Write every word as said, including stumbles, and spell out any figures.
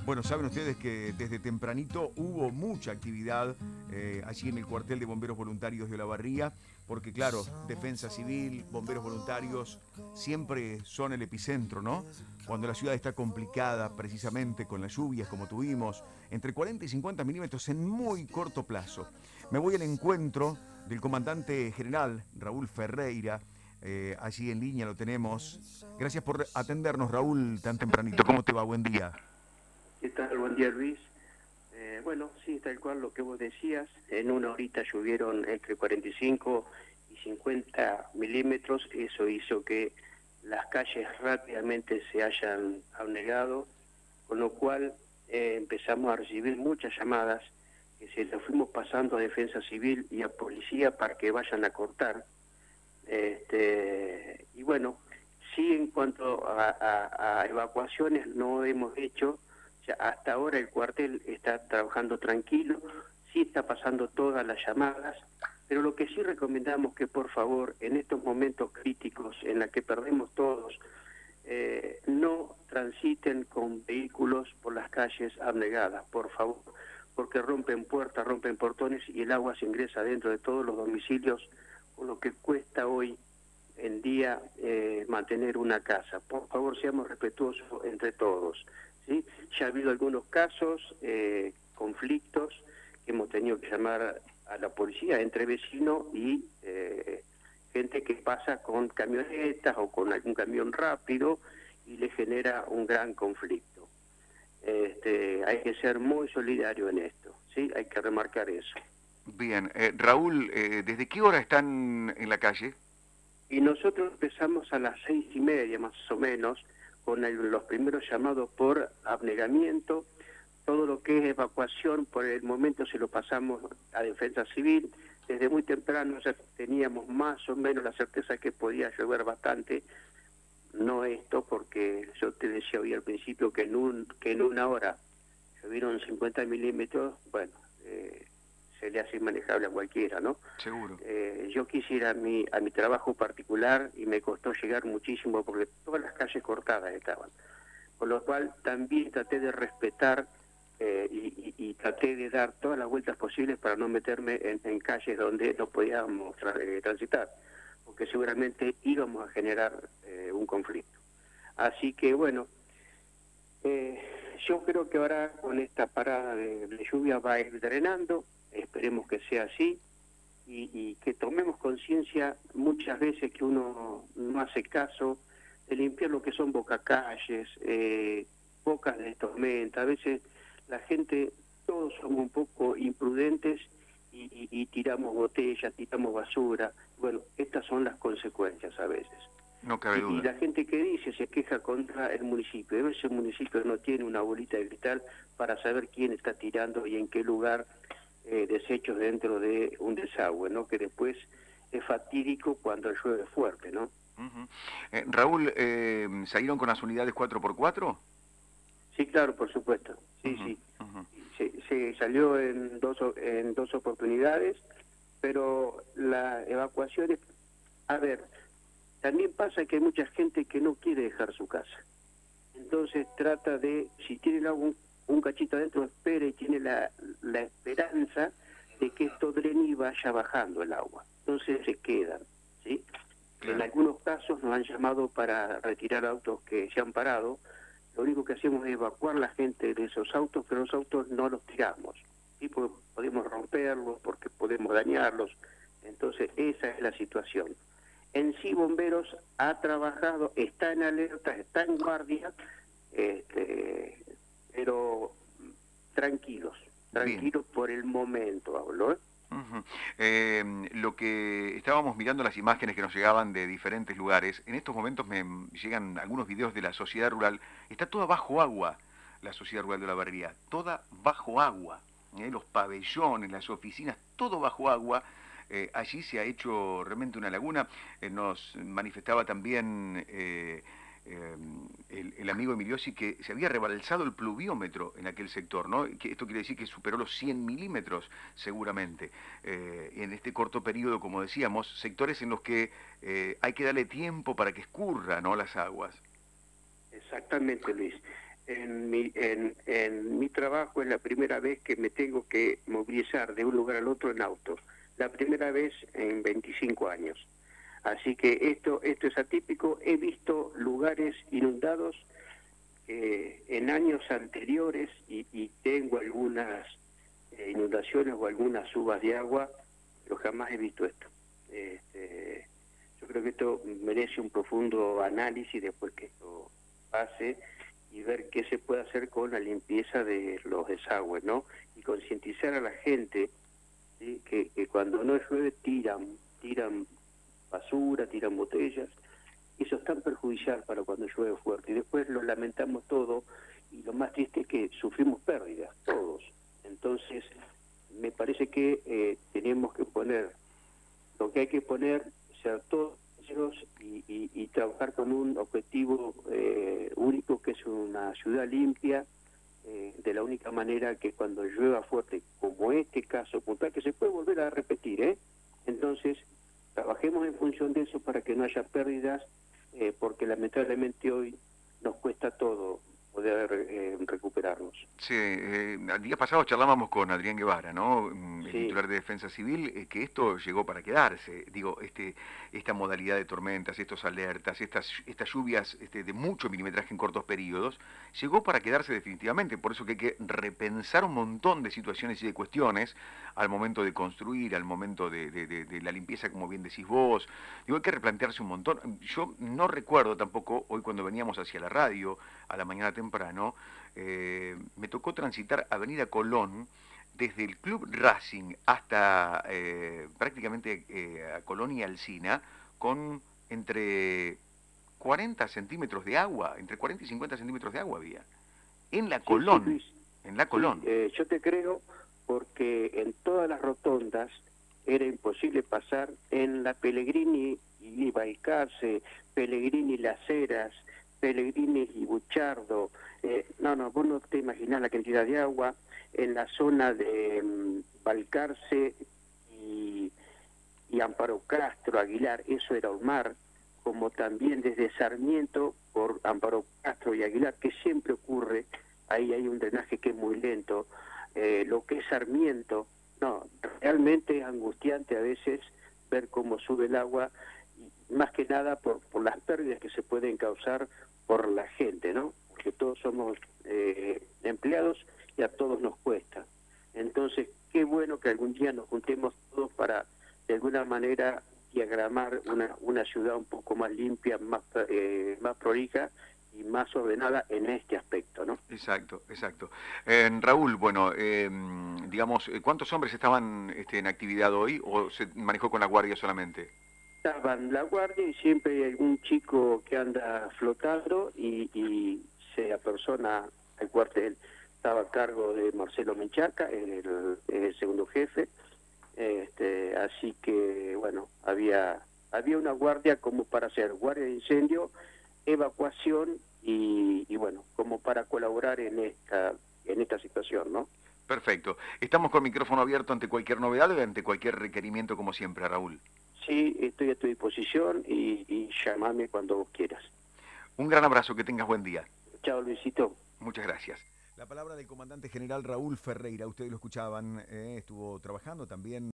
Bueno, saben ustedes que desde tempranito hubo mucha actividad eh, allí en el cuartel de bomberos voluntarios de Olavarría, porque claro, defensa civil, bomberos voluntarios, siempre son el epicentro, ¿no? Cuando la ciudad está complicada, precisamente con las lluvias como tuvimos, entre cuarenta y cincuenta milímetros en muy corto plazo. Me voy al encuentro del comandante general Raúl Ferreira, eh, allí en línea lo tenemos. Gracias por atendernos, Raúl, tan tempranito. ¿Cómo te va? Buen día. ¿Qué tal? Buen día, Luis. Eh, bueno, sí, tal cual lo que vos decías. En una horita llovieron entre cuarenta y cinco y cincuenta milímetros. Eso hizo que las calles rápidamente se hayan anegado, con lo cual eh, empezamos a recibir muchas llamadas que se las fuimos pasando a Defensa Civil y a Policía para que vayan a cortar. Este, y bueno, sí, en cuanto a, a, a evacuaciones no hemos hecho. Hasta ahora el cuartel está trabajando tranquilo, sí está pasando todas las llamadas, pero lo que sí recomendamos que por favor en estos momentos críticos en los que perdemos todos, eh, no transiten con vehículos por las calles abnegadas, por favor, porque rompen puertas, rompen portones y el agua se ingresa dentro de todos los domicilios, con lo que cuesta hoy en día eh, mantener una casa. Por favor, seamos respetuosos entre todos. ¿Sí? Ya ha habido algunos casos, eh, conflictos, que hemos tenido que llamar a la policía entre vecinos y eh, gente que pasa con camionetas o con algún camión rápido y le genera un gran conflicto. Este, hay que ser muy solidario en esto, ¿sí? Hay que remarcar eso. Bien, eh, Raúl, eh, ¿desde qué hora están en la calle? Y nosotros empezamos a las seis y media más o menos, con el, los primeros llamados por abnegamiento. Todo lo que es evacuación por el momento se lo pasamos a Defensa Civil. Desde muy temprano ya teníamos más o menos la certeza que podía llover bastante, no esto, porque yo te decía hoy al principio que en, un, que en una hora llovieron cincuenta milímetros, bueno, eh, se le hace inmanejable a cualquiera, ¿no? Seguro. Eh, yo quisiera a mi, a mi trabajo particular y me costó llegar muchísimo porque todas las calles cortadas estaban. Con lo cual también traté de respetar eh, y, y, y traté de dar todas las vueltas posibles para no meterme en, en calles donde no podíamos tra eh, transitar, porque seguramente íbamos a generar eh, un conflicto. Así que bueno, eh, yo creo que ahora con esta parada de, de lluvia va a ir drenando. Esperemos que sea así y, y que tomemos conciencia muchas veces que uno no hace caso de limpiar lo que son bocacalles, eh, bocas de tormenta. A veces la gente, todos somos un poco imprudentes y, y, y tiramos botellas, tiramos basura. Bueno, estas son las consecuencias a veces. No cabe duda. Y, y la gente que dice se queja contra el municipio. A veces el municipio no tiene una bolita de cristal para saber quién está tirando y en qué lugar Eh, desechos dentro de un desagüe, ¿no? Que después es fatídico cuando llueve fuerte, ¿no? Uh-huh. eh, Raúl, eh, ¿salieron con las unidades cuatro por cuatro? Sí, claro, por supuesto. Sí, Uh-huh. sí. Uh-huh. Se, se salió en dos en dos oportunidades, pero la evacuación es... A ver, también pasa que hay mucha gente que no quiere dejar su casa. Entonces trata de, si tiene algún un cachito adentro, espera y tiene la, la esperanza de que esto drene y vaya bajando el agua. Entonces se quedan, ¿sí? Claro. En algunos casos nos han llamado para retirar autos que se han parado. Lo único que hacemos es evacuar a la gente de esos autos, pero los autos no los tiramos, ¿sí? Porque podemos romperlos, porque podemos dañarlos. Entonces esa es la situación. En sí Bomberos ha trabajado, está en alerta, está en guardia, este... pero tranquilos, tranquilos Bien. Por el momento, hablo, ¿eh? Uh-huh. eh, lo que estábamos mirando las imágenes que nos llegaban de diferentes lugares, en estos momentos me llegan algunos videos de la sociedad rural, está toda bajo agua, la sociedad rural de Olavarría, toda bajo agua, ¿eh? Los pabellones, las oficinas, todo bajo agua. Eh, allí se ha hecho realmente una laguna. Eh, nos manifestaba también eh, eh, el, el amigo Emiliosi que se había rebalsado el pluviómetro en aquel sector, ¿no? Que esto quiere decir que superó los cien milímetros seguramente. Eh, en este corto periodo, como decíamos, sectores en los que eh, hay que darle tiempo para que escurra, ¿no?, las aguas. Exactamente, Luis. En, mi, en, en trabajo es la primera vez que me tengo que movilizar de un lugar al otro en auto. La primera vez en veinticinco años. Así que esto, esto es atípico. He visto lugares inundados eh, en años anteriores y, y tengo algunas eh, inundaciones o algunas subas de agua, pero jamás he visto esto. Este, yo creo que esto merece un profundo análisis después que esto pase y ver qué se puede hacer con la limpieza de los desagües, ¿no? Y concientizar a la gente, ¿sí? que, que cuando no llueve tiran, tiran basura, tiran botellas. Eso es tan perjudicial para cuando llueve fuerte. Y después lo lamentamos todo y lo más triste es que sufrimos pérdidas, todos. Entonces, me parece que eh, tenemos que poner, lo que hay que poner, ser todos y, y, y trabajar con un objetivo eh, único, que es una ciudad limpia, eh, de la única manera que cuando llueva fuerte, como este caso puntual, que se puede volver a repetir, ¿eh? Entonces, trabajemos en función de eso para que no haya pérdidas, eh, porque lamentablemente hoy nos cuesta todo poder eh, recuperarnos. Sí, eh, el día pasado charlábamos con Adrián Guevara, ¿no? El Sí. titular de Defensa Civil, eh, que esto llegó para quedarse. Digo, este, esta modalidad de tormentas, estos alertas, estas, estas lluvias este, de mucho milimetraje en cortos periodos, llegó para quedarse definitivamente. Por eso que hay que repensar un montón de situaciones y de cuestiones al momento de construir, al momento de, de, de, de la limpieza, como bien decís vos. Digo, hay que replantearse un montón. Yo no recuerdo tampoco, hoy cuando veníamos hacia la radio, a la mañana temprano, eh, me tocó transitar Avenida Colón desde el Club Racing hasta eh, prácticamente eh, a Colón y Alsina con entre cuarenta centímetros de agua, entre cuarenta y cincuenta centímetros de agua había. En la Colón, sí, sí, Luis. en la Colón. Sí, eh, yo te creo porque en todas las rotondas era imposible pasar. En la Pellegrini y Balcarce, Pellegrini y Las Heras, Pellegrini y Buchardo, eh, no, no, vos no te imaginás la cantidad de agua en la zona de um, Balcarce y, y Amparo Castro, Aguilar, eso era un mar, como también desde Sarmiento por Amparo Castro y Aguilar, que siempre ocurre, ahí hay un drenaje que es muy lento, eh, lo que es Sarmiento, no, realmente es angustiante a veces ver cómo sube el agua, más que nada por, por las pérdidas que se pueden causar por la gente, ¿no? Porque todos somos eh, empleados y a todos nos cuesta. Entonces, qué bueno que algún día nos juntemos todos para, de alguna manera, diagramar una, una ciudad un poco más limpia, más, eh, más prolija y más ordenada en este aspecto, ¿no? Exacto, exacto. Eh, Raúl, bueno, eh, digamos, ¿cuántos hombres estaban este, en actividad hoy o se manejó con la guardia solamente? Estaban la guardia y siempre hay algún chico que anda flotando y, y se apersona al cuartel. Estaba a cargo de Marcelo Menchaca, el, el segundo jefe, este, así que, bueno, había, había una guardia como para hacer guardia de incendio, evacuación y, y bueno, como para colaborar en esta, en esta situación, ¿no? Perfecto. Estamos con micrófono abierto ante cualquier novedad y ante cualquier requerimiento, como siempre, Raúl. Sí, estoy a tu disposición y, y llamame cuando vos quieras. Un gran abrazo, que tengas buen día. Chao, Luisito. Muchas gracias. La palabra del comandante general Raúl Ferreira, ustedes lo escuchaban, eh, estuvo trabajando también